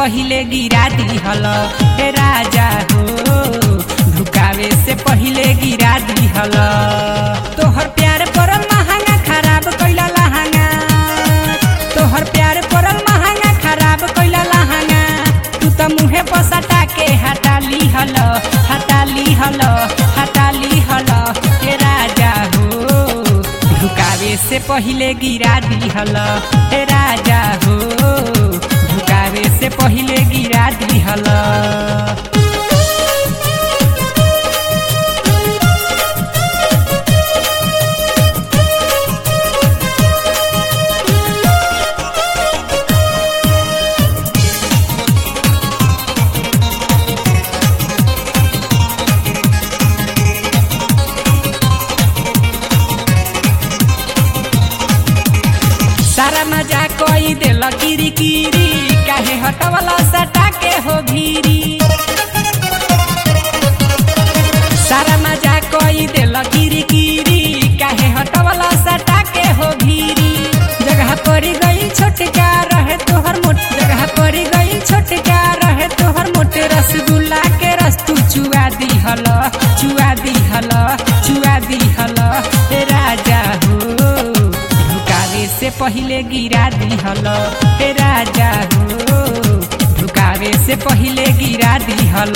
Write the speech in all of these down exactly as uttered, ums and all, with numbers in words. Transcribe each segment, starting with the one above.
पहिले गिरा दिहल हे राजा हो, झुकावे से पहिले गिरा दिहल। तोहर प्यार परल महंगा खराब कैला लहंगा, तोहर प्यार परल महंगा खराब कैला लहंगा। तू त मुहे पसटा के हटा लिहल हटा लिहल हटा लिहल हे राजा हो, झुकावे से पहिले गिरा दिहल हे राजा हो, झुकावे से पहिले गिरा दिहल। सारा मजा कोई दिल किरी किरी, काहे हटवला सटा के हो भीरी। सारा मजा कोई दिल किरी किरी, काहे हटवला सटा के हो भीरी। जगह पड़ी गई छोटका रहे तोहर मोट, जगह पड़ी गई छोटका रहे तोहर मोटे। रसगुल्ला के रस तू चुआ दिहल चुआ दिहल चुआ दिहल हे राजा हो, से पहिले गिरा दिहल हे राजा हो, झुकावे से पहिले गिरा दिहल।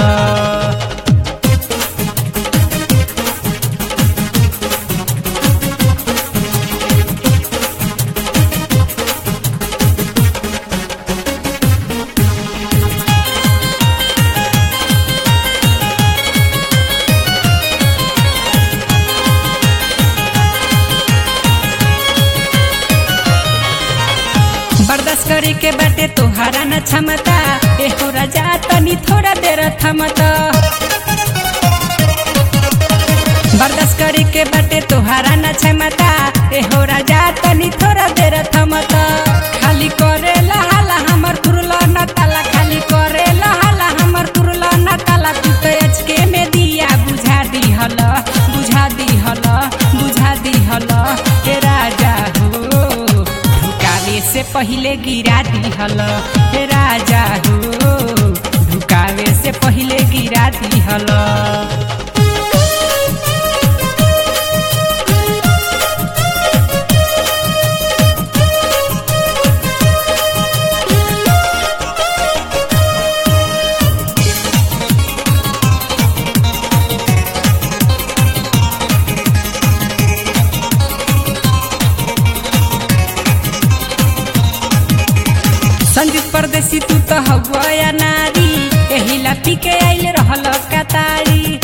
बर्दाश्त करे के बाटे तोहारा न क्षमता, एहो राजा तनी थोड़ा देर थमता। बर्दाश्त करे के बाटे तोहारा न क्षमता, एहो राजा तनी थोड़ा देर थमता। खाली करे लहाला हमर तुरला न ताला, खाली करे लहाला हमर तुरला न ताला। तू तो अचके में दिया बुझा दिहल बुझा दिहल बुझा दिहल हे राजा हो, से पहिले गिरा दिहल हे राजा हो, झुकावे से पहिले गिरा दिहल। संजीत परदेसी तू तो हवा या नारी, एहिला पी के आइल रहल कतारी।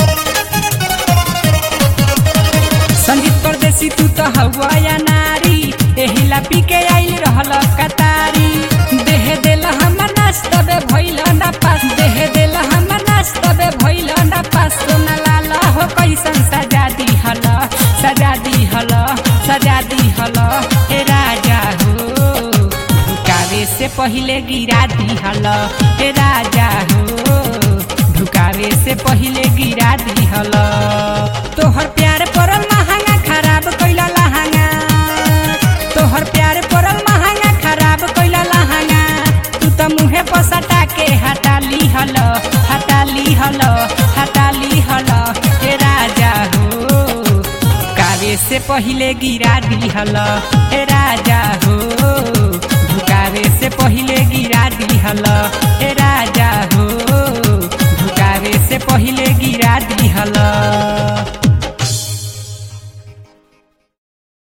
संजीत परदेसी तू तो हवा या नारी, एहिला पी के आइल रहल कतारी। देह देल हमर नाच तबे भइल ना पास, देह देल हमर नाच तबे भइल ना पास। सोना लाल हो कैसन सजा दिहल सजा दिहल सजा दिहल हे राजा हो, से पहिले गिरा दिहल हे राजा हो, झुकावे से पहिले गिरा दिहल। तोहर प्यार परल महंगा खराब कैला लहंगा, तोहर प्यार परल महंगा खराब कैला लहंगा। तू त मुहे पसटा के हटा लिहल हटा लिहल हटा लिहल हे राजा हो, झुकावे से पहिले गिरा दिहल हे राजा हो,